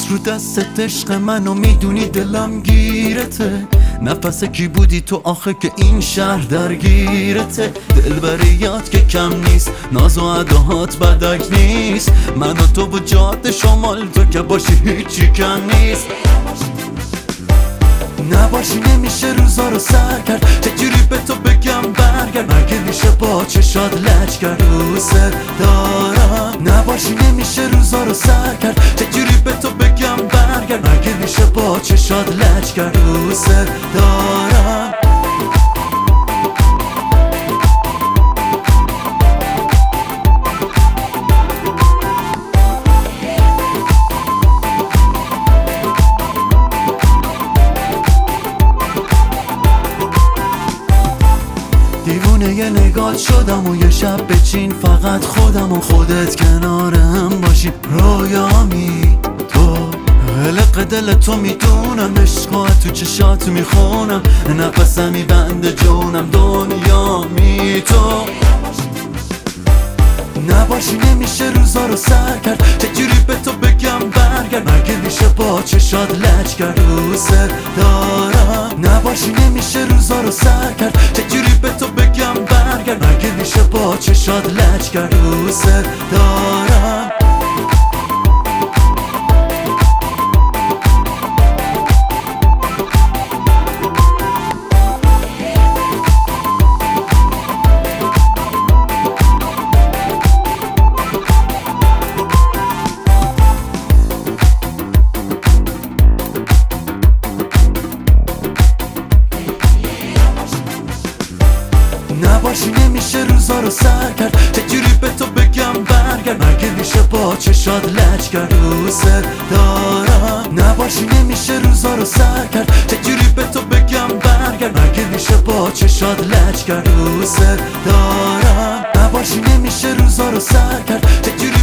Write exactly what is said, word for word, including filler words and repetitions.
رو دستت عشق منو میدونی دلم گیرته، نفس کی بودی تو آخه که این شهر درگیرته. دلبریات که کم نیست، ناز و اداهات بدک نیست، من و تو و جاده شمال تو که باشی هیچی کم نیست. نباشی نمیشه روزا رو سر کرد، چجوری به تو بگم برگرد، مگه میشه با چشات لج کرد دوست دارم. نباشی نمیشه روزا رو سر کرد، چجوری به تو بگم برگرد، مگه میشه با چشات لج کرد دوست دارم. دیوونه یه نگات شدم و یه شب بچین فقط خودم و خودت کنارم باشی رویامی. تو قلق دل تو میدونم، عشقات تو چشات میخونم، نفسم میبنده جونم دنیامی. تو نباشی نمیشه روزا رو سر کرد، چجوری به تو بگم برگرد، مگه میشه با چشات لج کرد دوست دارم. نباشی نمیشه روزا رو سر کرد، چجوری به تو بگم برگرد، مگه میشه با چشات لج کرد دوست دارم. نباشی نمیشه روزا رو سر کرد، چجوری به تو بگم برگرد، مگه میشه با چشات لج کرد دوست دارم. نباشی نمیشه روزا رو سر کرد، چجوری به تو بگم برگرد، مگه میشه با چشات لج کرد دوست دارم. نباشی نمیشه روزا رو سر کرد، چجوری